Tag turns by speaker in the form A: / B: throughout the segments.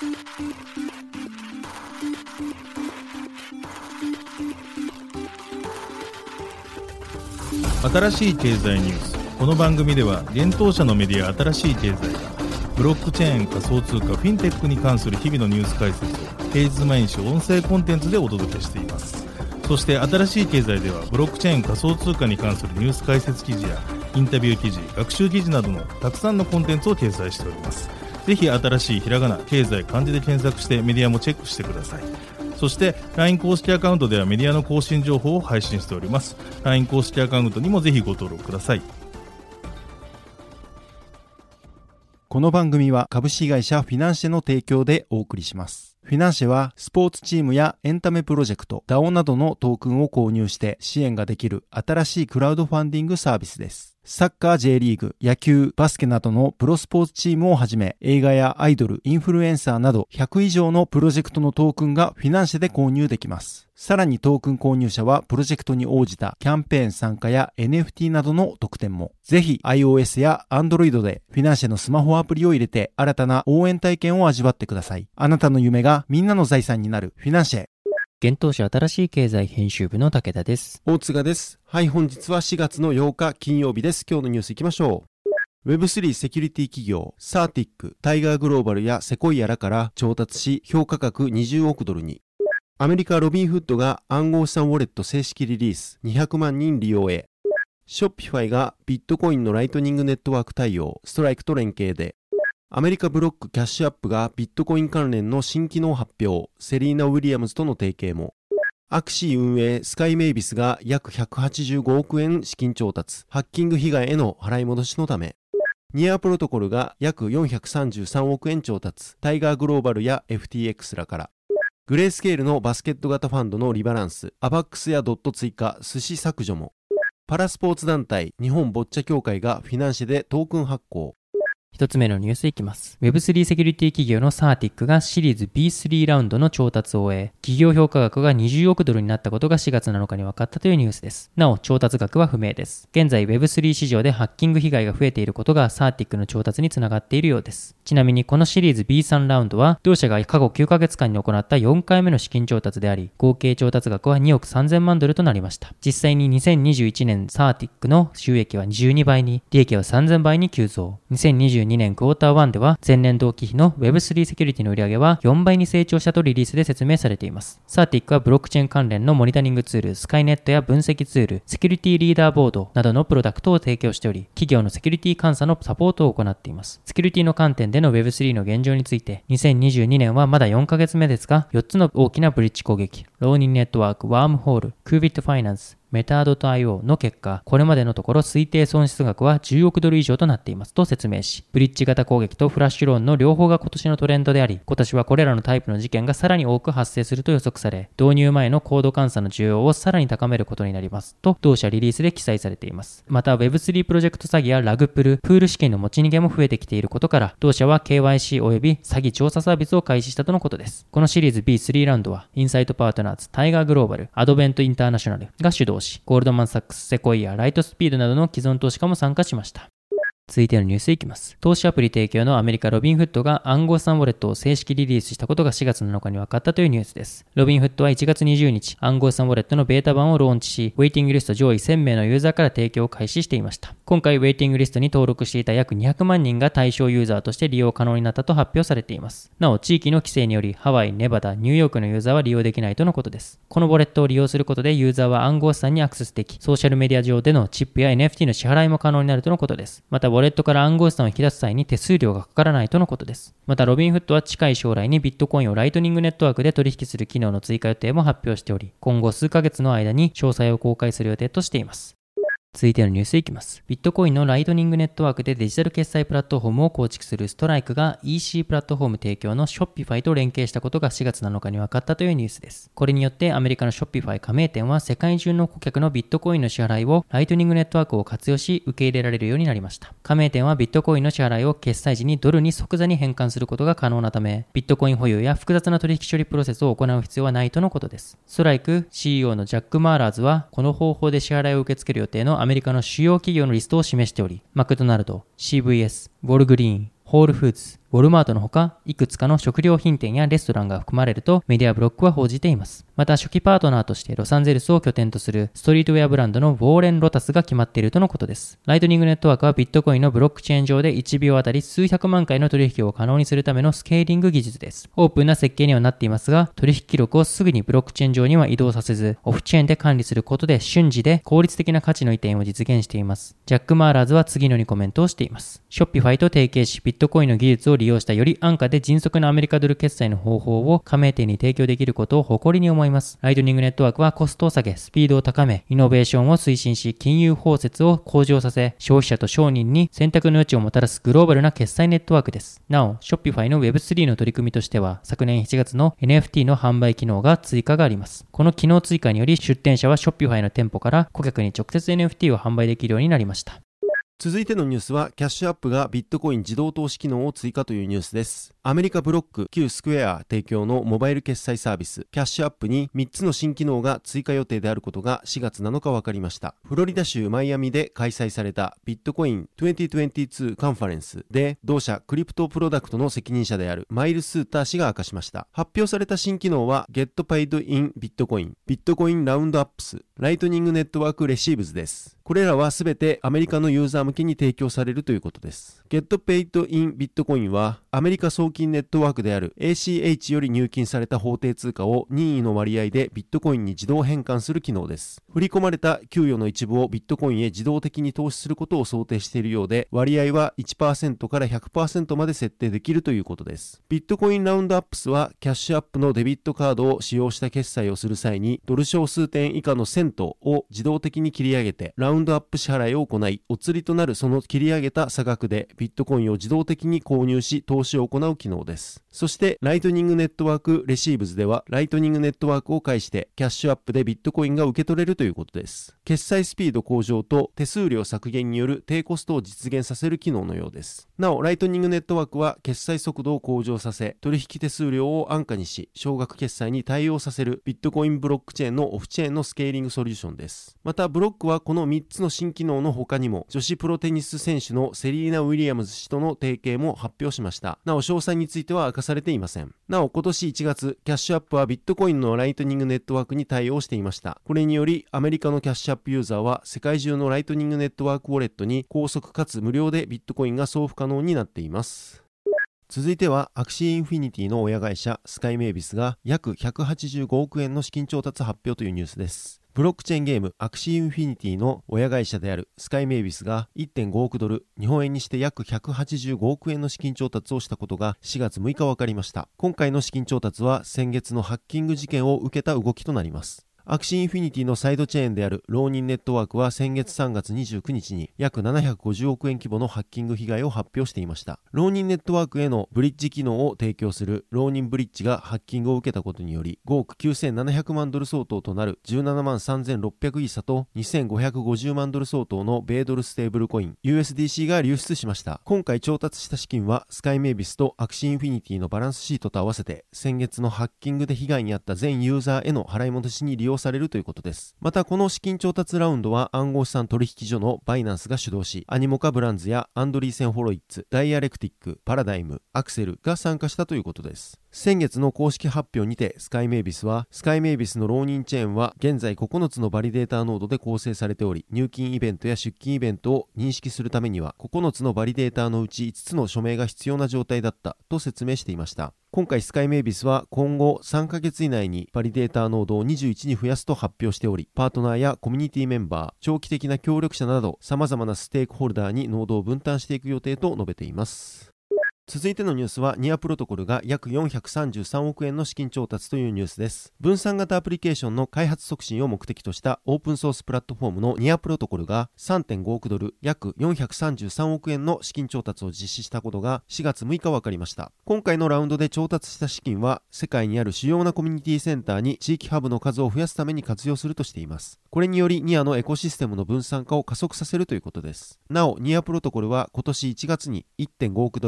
A: 新しい経済ニュース。この番組では現当社のメディア新しい経済がブロックチェーン、仮想通貨、フィンテックに関する日々のニュース解説を平日毎日音声コンテンツでお届けしています。そして新しい経済ではブロックチェーン、仮想通貨に関するニュース解説記事やインタビュー記事、学習記事などのたくさんのコンテンツを掲載しております。ぜひ新しいひらがな、経済、漢字で検索してメディアもチェックしてください。そして LINE 公式アカウントではメディアの更新情報を配信しております。 LINE 公式アカウントにもぜひご登録ください。
B: この番組は株式会社フィナンシェの提供でお送りします。フィナンシェはスポーツチームやエンタメプロジェクト、DAO などのトークンを購入して支援ができる新しいクラウドファンディングサービスです。サッカー J リーグ、野球、バスケなどのプロスポーツチームをはじめ、映画やアイドル、インフルエンサーなど100以上のプロジェクトのトークンがフィナンシェで購入できます。さらにトークン購入者はプロジェクトに応じたキャンペーン参加や NFT などの特典も。ぜひ iOS や Android でフィナンシェのスマホアプリを入れて新たな応援体験を味わってください。あなたの夢がみんなの財産になるフィナンシェ。
C: 現当社新しい経済編集部の武田です。
B: 大塚です。はい、本日は4月の8日金曜日です。今日のニュースいきましょう。Web3 セキュリティ企業サーティック、タイガーグローバルやセコイアらから調達し、評価額20億ドルに。アメリカロビンフッドが暗号資産ウォレット正式リリース、200万人利用へ。ショッピファイがビットコインのライトニングネットワーク対応、ストライクと連携で。アメリカブロックキャッシュアップがビットコイン関連の新機能発表、セリーナ・ウィリアムズとの提携も。アクシー運営スカイメイビスが約185億円資金調達、ハッキング被害への払い戻しのため。ニアプロトコルが約433億円調達、タイガーグローバルや FTX らから。グレースケールのバスケット型ファンドのリバランス、アバックスやドット追加、寿司削除も。パラスポーツ団体日本ボッチャ協会がフィナンシェでトークン発行。
C: 一つ目のニュースいきます。Web3 セキュリティ企業のサーティックがシリーズ B3 ラウンドの調達を終え、企業評価額が20億ドルになったことが4月7日に分かったというニュースです。なお、調達額は不明です。現在 Web3 市場でハッキング被害が増えていることがサーティックの調達につながっているようです。ちなみにこのシリーズ B3 ラウンドは、同社が過去9ヶ月間に行った4回目の資金調達であり、合計調達額は2億3000万ドルとなりました。実際に2021年サーティックの収益は12倍に、利益は3000倍に急増。2022年クォーター1では前年同期比の Web3 セキュリティの売上は4倍に成長したとリリースで説明されています。サーティックはブロックチェーン関連のモニタリングツール、スカイネットや分析ツール、セキュリティリーダーボードなどのプロダクトを提供しており、企業のセキュリティ監査のサポートを行っています。セキュリティの観点での Web3 の現状について、2022年はまだ4ヶ月目ですが、4つの大きなブリッジ攻撃、ローニンネットワーク、ワームホール、クービットファイナンス、メター .io の結果、これまでのところ推定損失額は10億ドル以上となっていますと説明し、ブリッジ型攻撃とフラッシュローンの両方が今年のトレンドであり、今年はこれらのタイプの事件がさらに多く発生すると予測され、導入前のコード監査の需要をさらに高めることになりますと、同社リリースで記載されています。また Web3 プロジェクト詐欺やラグプル、プール資金の持ち逃げも増えてきていることから、同社は KYC 及び詐欺調査サービスを開始したとのことです。このシリーズ B3 ラウンドは、インサイトパートナーズ、タイガーグローバル、アドベントインターナショナルが主導し、ゴールドマンサックス、セコイア、ライトスピードなどの既存投資家も参加しました。続いてのニュースいきます。投資アプリ提供のアメリカロビンフッドが暗号資産ウォレットを正式リリースしたことが4月7日に分かったというニュースです。ロビンフッドは1月20日、暗号資産ウォレットのベータ版をローンチし、ウェイティングリスト上位1000名のユーザーから提供を開始していました。今回ウェイティングリストに登録していた約200万人が対象ユーザーとして利用可能になったと発表されています。なお、地域の規制によりハワイ、ネバダ、ニューヨークのユーザーは利用できないとのことです。このウォレットを利用することでユーザーは暗号資産にアクセスでき、ソーシャルメディア上でのチップや NFT の支払いも可能になるとのことです。また、ウォレットから暗号資産を引き出す際に手数料がかからないとのことです。また、ロビンフッドは近い将来にビットコインをライトニングネットワークで取引する機能の追加予定も発表しており、今後数ヶ月の間に詳細を公開する予定としています。続いてのニュースいきます。ビットコインのライトニングネットワークでデジタル決済プラットフォームを構築するストライクが EC プラットフォーム提供のショッピファイと連携したことが4月7日に分かったというニュースです。これによってアメリカのショッピファイ加盟店は世界中の顧客のビットコインの支払いをライトニングネットワークを活用し受け入れられるようになりました。加盟店はビットコインの支払いを決済時にドルに即座に変換することが可能なため、ビットコイン保有や複雑な取引処理プロセスを行う必要はないとのことです。ストライク CEO のジャック・マーラーズはこの方法で支払いを受け付ける予定のアメリカの主要企業のリストを示しており、マクドナルド、CVS、ウォルグリーン、ホールフーズ、 ウォルマートのほか、いくつかの食料品店やレストランが含まれるとメディアブロックは報じています。また初期パートナーとしてロサンゼルスを拠点とするストリートウェアブランドのウォーレン・ロタスが決まっているとのことです。ライトニングネットワークはビットコインのブロックチェーン上で1秒あたり数百万回の取引を可能にするためのスケーリング技術です。オープンな設計にはなっていますが、取引記録をすぐにブロックチェーン上には移動させず、オフチェーンで管理することで瞬時で効率的な価値の移転を実現しています。ジャック・マーラーズは次のようにコメントをしています。ショッピファイと提携し、ビットコインの技術を利用したより安価で迅速なアメリカドル決済の方法を加盟店に提供できることを誇りに思います。ライトニングネットワークはコストを下げ、スピードを高め、イノベーションを推進し、金融包摂を向上させ、消費者と商人に選択の余地をもたらすグローバルな決済ネットワークです。なお、ショッピファイの Web3 の取り組みとしては、昨年7月の NFT の販売機能が追加があります。この機能追加により、出店者はショッピファイの店舗から顧客に直接 NFT を販売できるようになりました。
B: 続いてのニュースは、キャッシュアップがビットコイン自動投資機能を追加というニュースです。アメリカブロック旧スクエア提供のモバイル決済サービス、キャッシュアップに3つの新機能が追加予定であることが4月7日分かりました。フロリダ州マイアミで開催されたビットコイン2022カンファレンスで、同社クリプトプロダクトの責任者であるマイル・スーター氏が明かしました。発表された新機能は、Get Paid in Bitcoin、ビットコインラウンドアップス、ライトニングネットワークレシーブズです。これらはすべてアメリカのユーザー向けに提供されるということです。Get Paid in Bitcoin はアメリカ送金ネットワークである ACH より入金された法定通貨を任意の割合でビットコインに自動変換する機能です。振り込まれた給与の一部をビットコインへ自動的に投資することを想定しているようで、割合は 1% から 100% まで設定できるということです。ビットコインラウンドアップスはキャッシュアップのデビットカードを使用した決済をする際にドル小数点以下のセントを自動的に切り上げてラウンドアップ支払いを行い、お釣りとなるその切り上げた差額でビットコインを自動的に購入し投資を行う機能です。そしてライトニングネットワークレシーブズでは、ライトニングネットワークを介してキャッシュアップでビットコインが受け取れるということです。決済スピード向上と手数料削減による低コストを実現させる機能のようです。なお、ライトニングネットワークは決済速度を向上させ、取引手数料を安価にし、少額決済に対応させるビットコインブロックチェーンのオフチェーンのスケーリングソリューションです。またブロックはこの3つの新機能の他にも、女子プロテニス選手のセリーナ・ウィリアムズ氏との提携も発表しました。なお、詳細については明かされていません。なお、今年1月、キャッシュアップはビットコインのライトニングネットワークに対応していました。これにより、アメリカのキャッシュアップユーザーは世界中のライトニングネットワークウォレットに高速かつ無料でビットコインが送付可能になっています。続いては、アクシーインフィニティの親会社スカイメイビスが約185億円の資金調達発表というニュースです。ブロックチェーンゲームアクシーインフィニティの親会社であるスカイメイビスが 1.5 億ドル、日本円にして約185億円の資金調達をしたことが4月6日分かりました。今回の資金調達は先月のハッキング事件を受けた動きとなります。アクシーインフィニティのサイドチェーンであるローニンネットワークは先月3月29日に約750億円規模のハッキング被害を発表していました。ローニンネットワークへのブリッジ機能を提供するローニンブリッジがハッキングを受けたことにより、5億9700万ドル相当となる17万3600イーサと2550万ドル相当の米ドルステーブルコイン USDC が流出しました。今回調達した資金はスカイメイビスとアクシーインフィニティのバランスシートと合わせて先月のハッキングで被害に遭った全ユーザーへの払い戻しに利用されるということです。またこの資金調達ラウンドは暗号資産取引所のバイナンスが主導し、アニモカブランズやアンドリーセンホロイッツ、ダイアレクティック、パラダイム、アクセルが参加したということです。先月の公式発表にてスカイメイビスは、スカイメイビスの浪人チェーンは現在9つのバリデーターノードで構成されており、入金イベントや出金イベントを認識するためには9つのバリデーターのうち5つの署名が必要な状態だったと説明していました。今回スカイメイビスは今後3ヶ月以内にバリデーターノードを21に増やすと発表しており、パートナーやコミュニティメンバー、長期的な協力者など様々なステークホルダーにノードを分担していく予定と述べています。続いてのニュースは、ニアプロトコルが約433億円の資金調達というニュースです。分散型アプリケーションの開発促進を目的としたオープンソースプラットフォームのニアプロトコルが 3.5 億ドル、約433億円の資金調達を実施したことが4月6日分かりました。今回のラウンドで調達した資金は、世界にある主要なコミュニティセンターに地域ハブの数を増やすために活用するとしています。これによりニアのエコシステムの分散化を加速させるということです。なお、ニアプロトコルは今年1月に 1.5 億ドル、約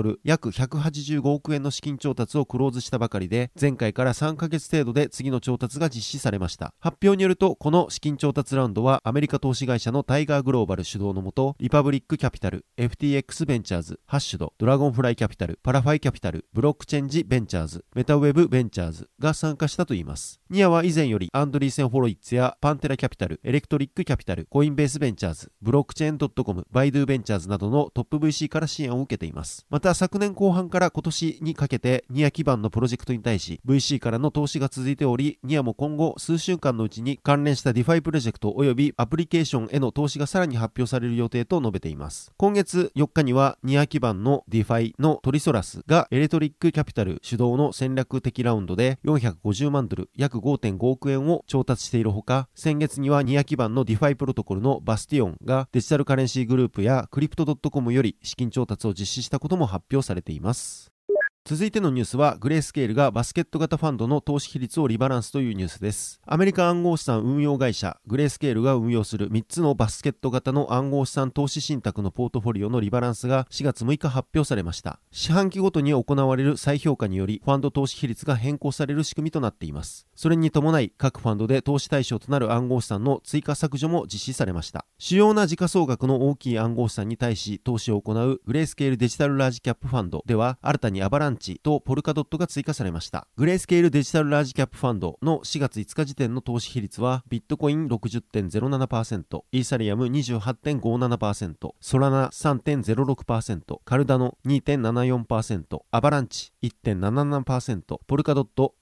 B: 約185億円の資金調達をクローズしたばかりで、前回から3ヶ月程度で次の調達が実施されました。発表によると、この資金調達ラウンドはアメリカ投資会社のタイガーグローバル主導のもと、リパブリックキャピタル、FTX ベンチャーズ、ハッシュド、ドラゴンフライキャピタル、パラファイキャピタル、ブロックチェンジベンチャーズ、メタウェブベンチャーズが参加したといいます。ニアは以前よりアンドリーセン・ホロイッツやパンテラキャピタル、エレクトリックキャピタル、コインベースベンチャーズ、ブロックチェーン .com、バイドゥベンチャーズなどのトップ VC から支援を受けています。また昨年後半から今年にかけてニア基盤のプロジェクトに対し VC からの投資が続いており、ニアも今後数週間のうちに関連した DeFi プロジェクト及びアプリケーションへの投資がさらに発表される予定と述べています。今月4日にはニア基盤の DeFi のトリソラスがエレトリックキャピタル主導の戦略的ラウンドで450万ドル約 5.5 億円を調達しているほか、先月にはニア基盤の DeFi プロトコルのバスティオンがデジタルカレンシーグループやクリプト .com より資金調達を実施したことも発表されています。続いてのニュースは、グレースケールがバスケット型ファンドの投資比率をリバランスというニュースです。アメリカ暗号資産運用会社グレースケールが運用する3つのバスケット型の暗号資産投資信託のポートフォリオのリバランスが4月6日発表されました。四半期ごとに行われる再評価により、ファンド投資比率が変更される仕組みとなっています。それに伴い、各ファンドで投資対象となる暗号資産の追加削除も実施されました。主要な時価総額の大きい暗号資産に対し投資を行うグレースケールデジタルラージキャップファンドでは、新たにアバランチとポルカドットが追加されました。グレースケールデジタルラージキャップファンドの4月5日時点の投資比率は、ビットコイン 60.07%、イーサリアム 28.57%、ソラナ 3.06%、カルダノ 2.74%、アバランチ 1.77%、ポルカドット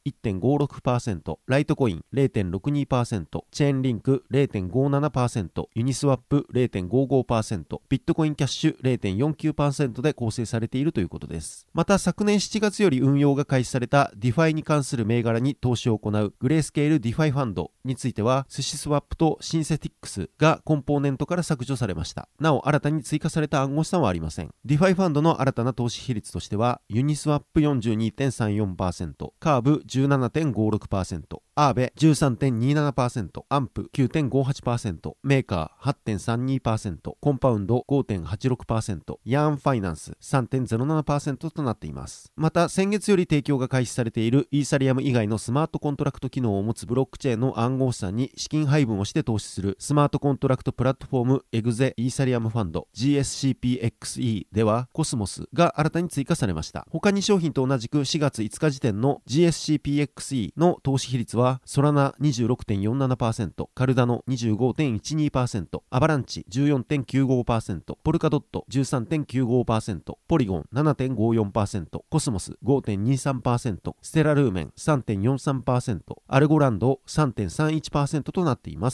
B: 1.56%、ライトコイン 0.62%、チェーンリンク 0.57%、ユニスワップ 0.55%、ビットコインキャッシュ 0.49% で構成されているということです。また昨年7月より運用が開始された DeFi に関する銘柄に投資を行うグレースケール DeFi ファンドについては、スシスワップとシンセティックスがコンポーネントから削除されました。なお新たに追加された暗号資産はありません。DeFi ファンドの新たな投資比率としては、ユニスワップ 42.34%、カーブ 17.56%、アーベ 13.27%、アンプ 9.58%、メーカー 8.32%、コンパウンド 5.86%、ヤーンファイナンス 3.07% となっています。また先月より提供が開始されているイーサリアム以外のスマートコントラクト機能を持つブロックチェーンの暗号資産に資金配分をして投資するスマートコントラクトプラットフォームエグゼイーサリアムファンド GSCPXE ではコスモスが新たに追加されました。他2商品と同じく4月5日時点の GSCPXE の投資比率は、ソラナ 26.47%、カルダノ 25.12%、アバランチ 14.95%、ポルカドット 13.95%、ポリゴン 7.54%、コスモス 5.23%、ステラルーメン 3.43%、アルゴランド 3.31% となっています。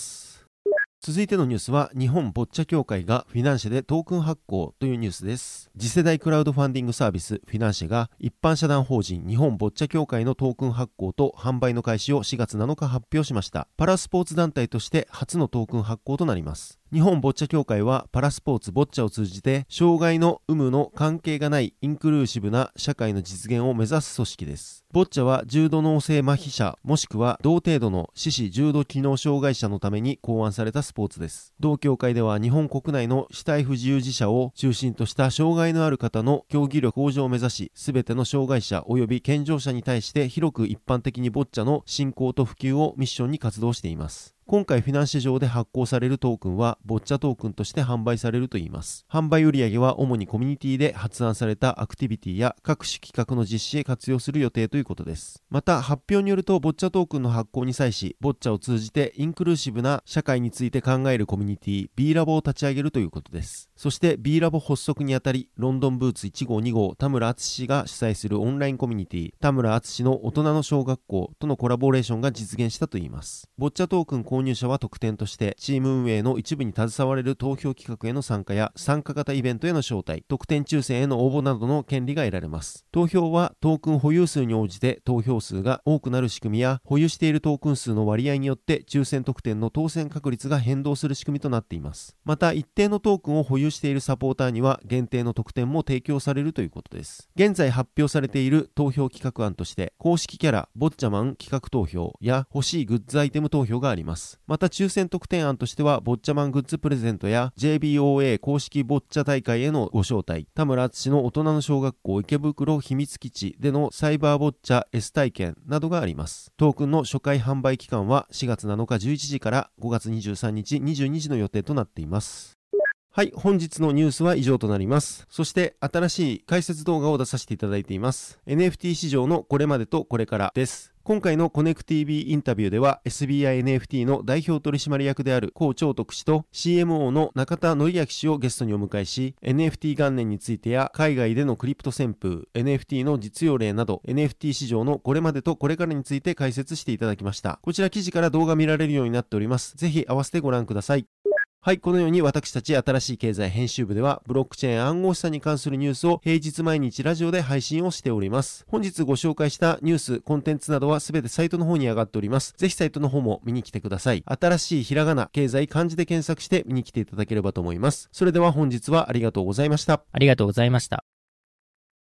B: 続いてのニュースは、日本ボッチャ協会がフィナンシェでトークン発行というニュースです。次世代クラウドファンディングサービスフィナンシェが一般社団法人日本ボッチャ協会のトークン発行と販売の開始を4月7日発表しました。パラスポーツ団体として初のトークン発行となります。日本ボッチャ協会はパラスポーツボッチャを通じて障害の有無の関係がないインクルーシブな社会の実現を目指す組織です。ボッチャは重度脳性麻痺者もしくは同程度の四肢重度機能障害者のために考案されたスポーツです。同協会では日本国内の肢体不自由児者を中心とした障害のある方の競技力向上を目指し、すべての障害者及び健常者に対して広く一般的にボッチャの振興と普及をミッションに活動しています。今回フィナンシェ上で発行されるトークンはボッチャトークンとして販売されるといいます。販売売上は主にコミュニティで発案されたアクティビティや各種企画の実施へ活用する予定ということです。また発表によると、ボッチャトークンの発行に際し、ボッチャを通じてインクルーシブな社会について考えるコミュニティ B ラボを立ち上げるということです。そして B ラボ発足にあたり、ロンドンブーツ1号2号田村敦氏が主催するオンラインコミュニティ田村敦の大人の小学校とのコラボレーションが実現したといいます。ボッチャトークン購入者は特典としてチーム運営の一部に携われる投票企画への参加や参加型イベントへの招待、特典抽選への応募などの権利が得られます。投票はトークン保有数に応じて投票数が多くなる仕組みや、保有しているトークン数の割合によって抽選特典の当選確率が変動する仕組みとなっています。また一定のトークンを保有しているサポーターには限定の特典も提供されるということです。現在発表されている投票企画案として、公式キャラボッチャマン企画投票や欲しいグッズアイテム投票があります。 。また抽選特典案としては、ボッチャマングッズプレゼントや JBOA 公式ボッチャ大会へのご招待、田村淳の大人の小学校池袋秘密基地でのサイバーボッチャ S 体験などがあります。トークンの初回販売期間は4月7日11時から5月23日22時の予定となっています。はい、本日のニュースは以上となります。そして新しい解説動画を出させていただいています。NFT 市場のこれまでとこれからです。今回のコネク TV インタビューでは SBI NFT の代表取締役である高長徳氏と CMO の中田則明氏をゲストにお迎えし、 NFT 元年についてや海外でのクリプト旋風、 NFT の実用例など NFT 市場のこれまでとこれからについて解説していただきました。こちら記事から動画見られるようになっております。ぜひ合わせてご覧ください。はい、このように私たち新しい経済編集部ではブロックチェーン暗号資産に関するニュースを平日毎日ラジオで配信をしております。本日ご紹介したニュース、コンテンツなどはすべてサイトの方に上がっております。ぜひサイトの方も見に来てください。新しいひらがな、経済、漢字で検索して見に来ていただければと思います。それでは本日はありがとうございました。
C: ありがとうございました。